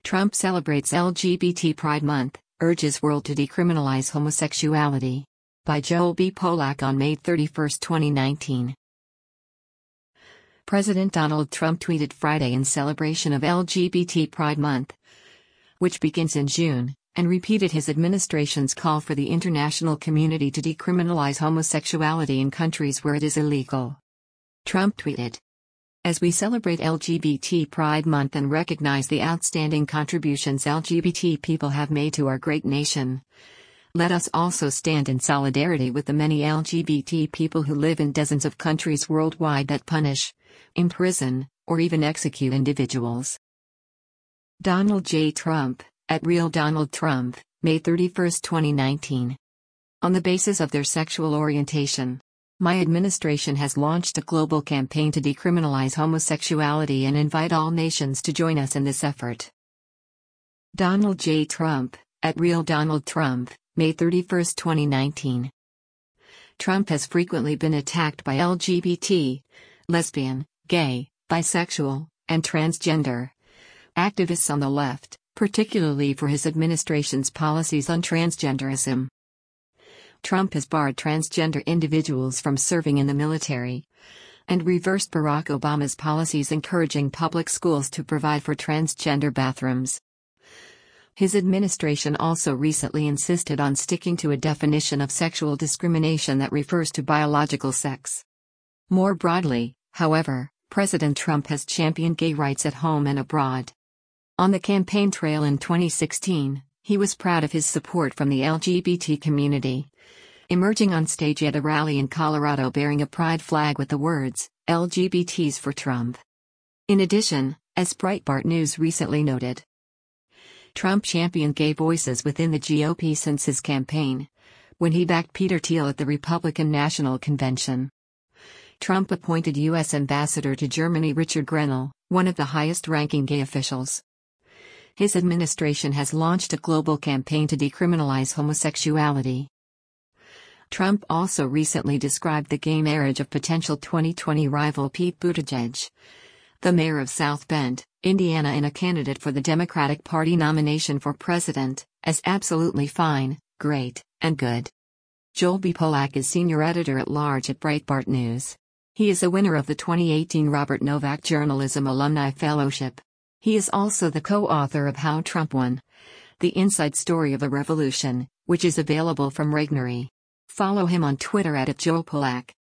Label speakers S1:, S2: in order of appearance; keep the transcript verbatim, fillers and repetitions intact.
S1: Trump celebrates L G B T Pride Month, urges world to decriminalize homosexuality. By Joel B. Polak on May thirty-first, twenty nineteen. President Donald Trump tweeted Friday in celebration of L G B T Pride Month, which begins in June, and repeated his administration's call for the international community to decriminalize homosexuality in countries where it is illegal. Trump tweeted, "As we celebrate L G B T Pride Month and recognize the outstanding contributions L G B T people have made to our great nation, let us also stand in solidarity with the many L G B T people who live in dozens of countries worldwide that punish, imprison, or even execute individuals." Donald J. Trump, at Real Donald Trump, May thirty-first, twenty nineteen. On the basis of their sexual orientation, my administration has launched a global campaign to decriminalize homosexuality and invite all nations to join us in this effort. Donald J. Trump, at Real Donald Trump, May thirty-first, twenty nineteen. Trump has frequently been attacked by L G B T, lesbian, gay, bisexual, and transgender activists on the left, particularly for his administration's policies on transgenderism. Trump has barred transgender individuals from serving in the military and reversed Barack Obama's policies encouraging public schools to provide for transgender bathrooms. His administration also recently insisted on sticking to a definition of sexual discrimination that refers to biological sex. More broadly, however, President Trump has championed gay rights at home and abroad. On the campaign trail in twenty sixteen, he was proud of his support from the L G B T community, emerging on stage at a rally in Colorado bearing a pride flag with the words, "L G B Ts for Trump." In addition, as Breitbart News recently noted, Trump championed gay voices within the G O P since his campaign, when he backed Peter Thiel at the Republican National Convention. Trump appointed U S Ambassador to Germany Richard Grenell, one of the highest-ranking gay officials. His administration has launched a global campaign to decriminalize homosexuality. Trump also recently described the gay marriage of potential twenty twenty rival Pete Buttigieg, the mayor of South Bend, Indiana and a candidate for the Democratic Party nomination for president, as absolutely fine, great, and good. Joel B. Polak is senior editor-at-large at Breitbart News. He is a winner of the twenty eighteen Robert Novak Journalism Alumni Fellowship. He is also the co-author of How Trump Won: The Inside Story of a Revolution, which is available from Regnery. Follow him on Twitter at Joel Polak.